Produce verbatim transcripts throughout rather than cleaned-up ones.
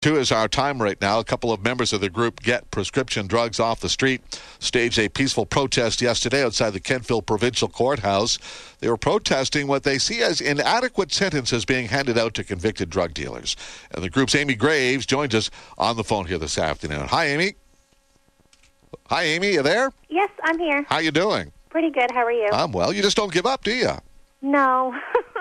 Two is our time right now. A couple of members of the group Get Prescription Drugs Off the Street staged a peaceful protest yesterday outside the Kentville Provincial Courthouse. They were protesting what they see as inadequate sentences being handed out to convicted drug dealers. And the group's Amy Graves joins us on the phone here this afternoon. Hi, Amy. Hi, Amy. You there? Yes, I'm here. How you doing? Pretty good. How are you? I'm well. You just don't give up, do you? No.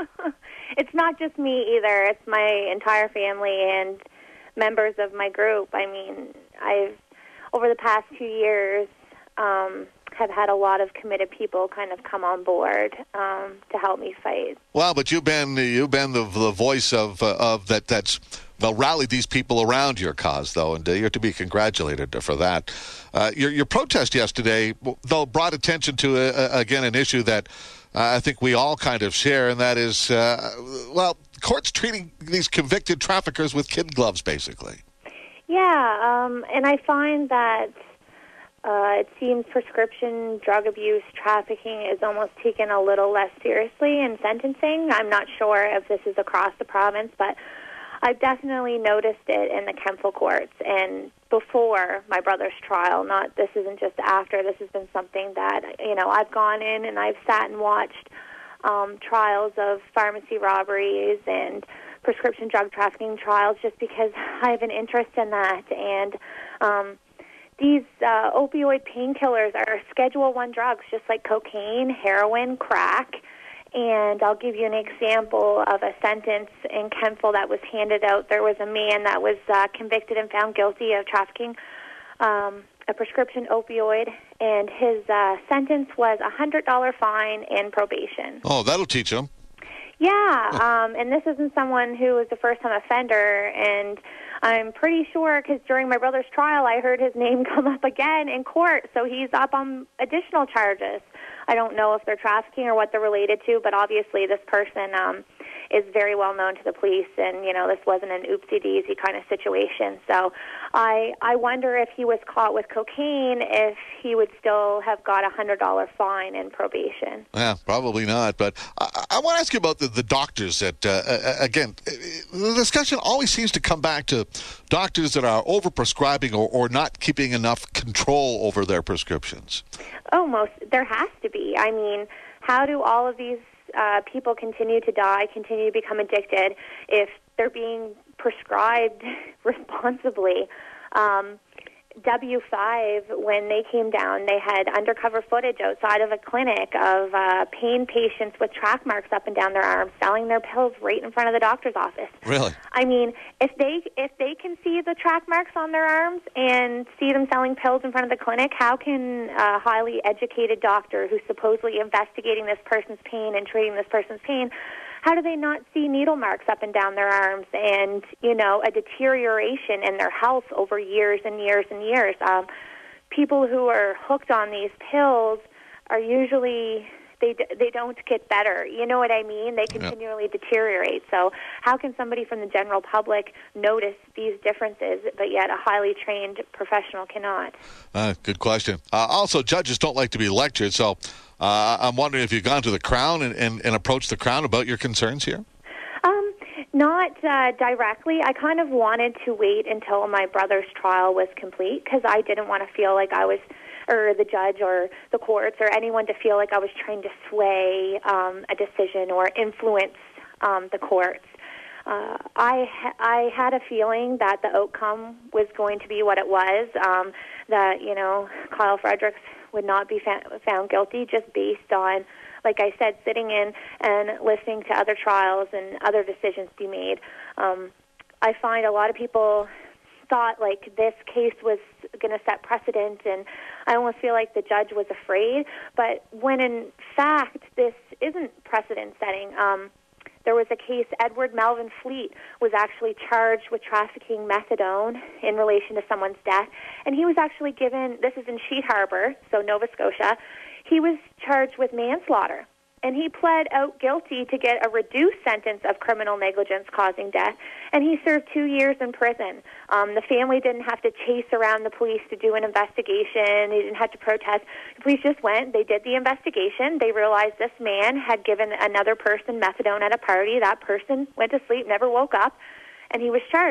It's not just me either. It's my entire family and members of my group. I mean, I've, over the past two years, um, have had a lot of committed people kind of come on board um, to help me fight. Well, but you've been you've been the, the voice of uh, of that that's well, rallied these people around your cause, though, and uh, you're to be congratulated for that. Uh, your your protest yesterday, though, brought attention to uh, again an issue that uh, I think we all kind of share, and that is uh, well. Courts treating these convicted traffickers with kid gloves, basically. Yeah, um, and I find that uh, it seems prescription drug abuse trafficking is almost taken a little less seriously in sentencing. I'm not sure if this is across the province, but I've definitely noticed it in the Kentville courts. And before my brother's trial, not this isn't just after. This has been something that, you know, I've gone in and I've sat and watched Um, trials of pharmacy robberies and prescription drug trafficking trials just because I have an interest in that. And um, these uh, opioid painkillers are Schedule One drugs, just like cocaine, heroin, crack. And I'll give you an example of a sentence in Kentville that was handed out. There was a man that was uh, convicted and found guilty of trafficking um, a prescription opioid, and his uh, sentence was a one hundred dollars fine and probation. Oh, that'll teach him. Yeah, um, and this isn't someone who was a first-time offender, and I'm pretty sure, because during my brother's trial, I heard his name come up again in court, so he's up on additional charges. I don't know if they're trafficking or what they're related to, but obviously this person um, is very well known to the police, and, you know, this wasn't an oopsie-daisy kind of situation. So I I wonder if he was caught with cocaine, if he would still have got a one hundred dollars fine and probation. Yeah, probably not. But I, I want to ask you about the, the doctors that, uh, again, the discussion always seems to come back to doctors that are overprescribing or, or not keeping enough control over their prescriptions. Oh, most. There has to be. I mean, how do all of these uh, people continue to die, continue to become addicted if they're being prescribed responsibly? Um, W five, when they came down, they had undercover footage outside of a clinic of uh, pain patients with track marks up and down their arms selling their pills right in front of the doctor's office. Really? I mean, if they if they can see the track marks on their arms and see them selling pills in front of the clinic, how can a highly educated doctor who's supposedly investigating this person's pain and treating this person's pain, how do they not see needle marks up and down their arms and, you know, a deterioration in their health over years and years and years? Um, people who are hooked on these pills are usually, they they don't get better. You know what I mean? They continually yep. deteriorate. So how can somebody from the general public notice these differences, but yet a highly trained professional cannot? Uh, good question. Uh, also, judges don't like to be lectured, so uh, I'm wondering if you've gone to the Crown and, and, and approached the Crown about your concerns here? Um, not uh, directly. I kind of wanted to wait until my brother's trial was complete because I didn't want to feel like I was, or the judge or the courts or anyone to feel like I was trying to sway um, a decision or influence um, the courts. Uh, I ha- I had a feeling that the outcome was going to be what it was, um, that, you know, Kyle Fredericks would not be fa- found guilty just based on, like I said, sitting in and listening to other trials and other decisions be made. Um, I find a lot of people thought like this case was going to set precedent, and I almost feel like the judge was afraid. But when in fact this isn't precedent setting. Um, There was a case, Edward Melvin Fleet was actually charged with trafficking methadone in relation to someone's death, and he was actually given, this is in Sheet Harbor, so Nova Scotia, he was charged with manslaughter, and he pled out guilty to get a reduced sentence of criminal negligence causing death, and he served two years in prison. Um, the family didn't have to chase around the police to do an investigation. They didn't have to protest. The police just went. They did the investigation. They realized this man had given another person methadone at a party. That person went to sleep, never woke up, and he was charged.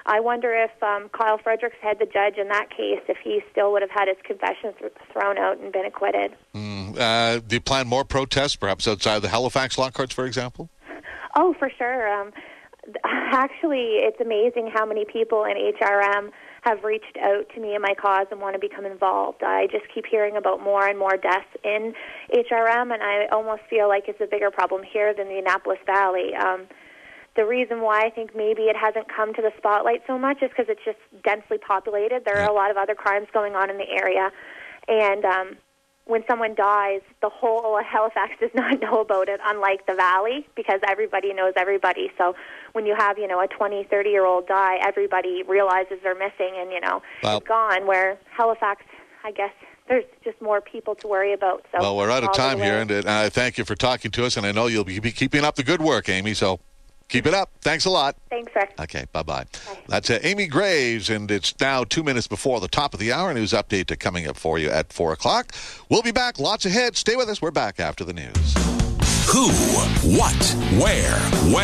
I wonder if um, Kyle Fredericks had the judge in that case, if he still would have had his confession th- thrown out and been acquitted. Mm, uh, do you plan more protests, perhaps outside the Halifax law courts, for example? Oh, for sure. Um, actually, it's amazing how many people in H R M have reached out to me and my cause and want to become involved. I just keep hearing about more and more deaths in H R M, and I almost feel like it's a bigger problem here than the Annapolis Valley. Um, the reason why I think maybe it hasn't come to the spotlight so much is because it's just densely populated. There are a lot of other crimes going on in the area, and um, when someone dies, the whole of Halifax does not know about it, unlike the Valley, because everybody knows everybody. So when you have, you know, a twenty, thirty-year-old die, everybody realizes they're missing and, you know, well, it's gone, where Halifax, I guess, there's just more people to worry about. So well, we're out of time here, and I thank you for talking to us, and I know you'll be keeping up the good work, Amy, so keep it up. Thanks a lot. Thanks, sir. Okay, bye-bye. Bye. That's uh, Amy Graves, and it's now two minutes before the top of the hour. News update coming up for you at four o'clock. We'll be back. Lots ahead. Stay with us. We're back after the news. Who, what, where, when.